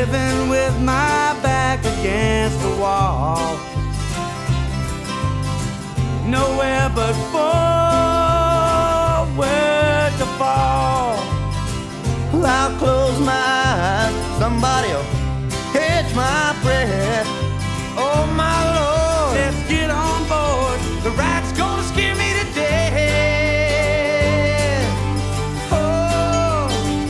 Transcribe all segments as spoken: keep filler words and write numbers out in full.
living with my back against the wall, nowhere but forward to fall. Well, I'll close my eyes, somebody'll catch my breath. Oh my Lord, Let's get on board, the ride's gonna scare me to death. Oh,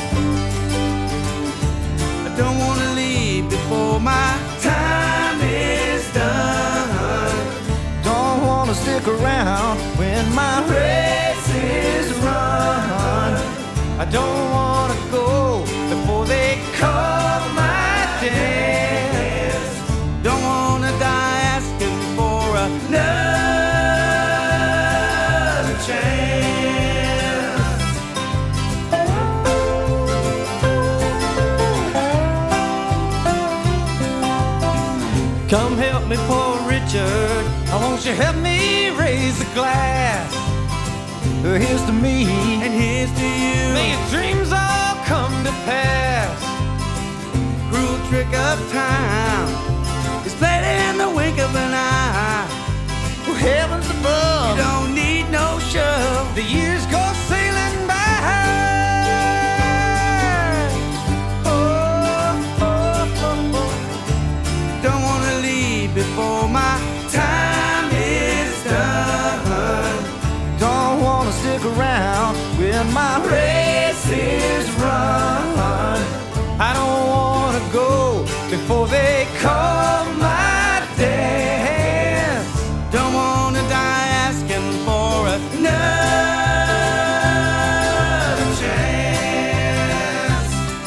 I don't wanna leave before my time is done. don't wanna stick around when my race is run. I don't wanna go before they call my dance. Don't wanna die asking for another chance. Come help me, poor Richard. I want you help me raise the glass. Here's to me, And here's to you. may your dreams all come to pass. Cruel trick of time is played in the wink of an eye. Oh, heavens You above, don't need no shove. the years go sailing by. Oh, oh, oh, oh. Don't wanna leave before my time is done. Don't wanna stick around when my race is run. I don't wanna go before they call my dance. Don't wanna die asking for another chance.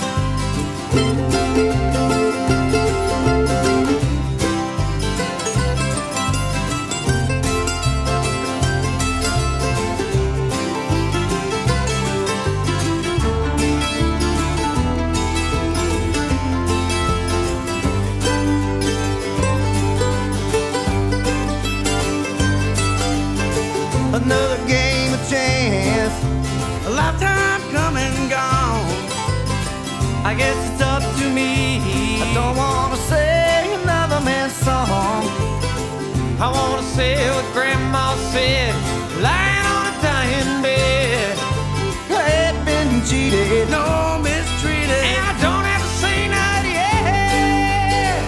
Another game of chance. A lifetime come and gone. I guess it's up to me. I don't wanna sing another man's song. I wanna say what Grandma said, lying on a dying bed. I had been cheated, No mistreated. and I don't have to say not yet.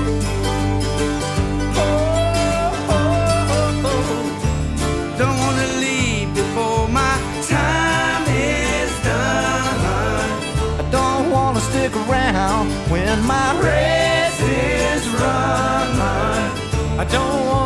Oh, oh, oh, oh. Don't wanna leave before my time is done. I don't wanna stick around when my race is run. I don't wanna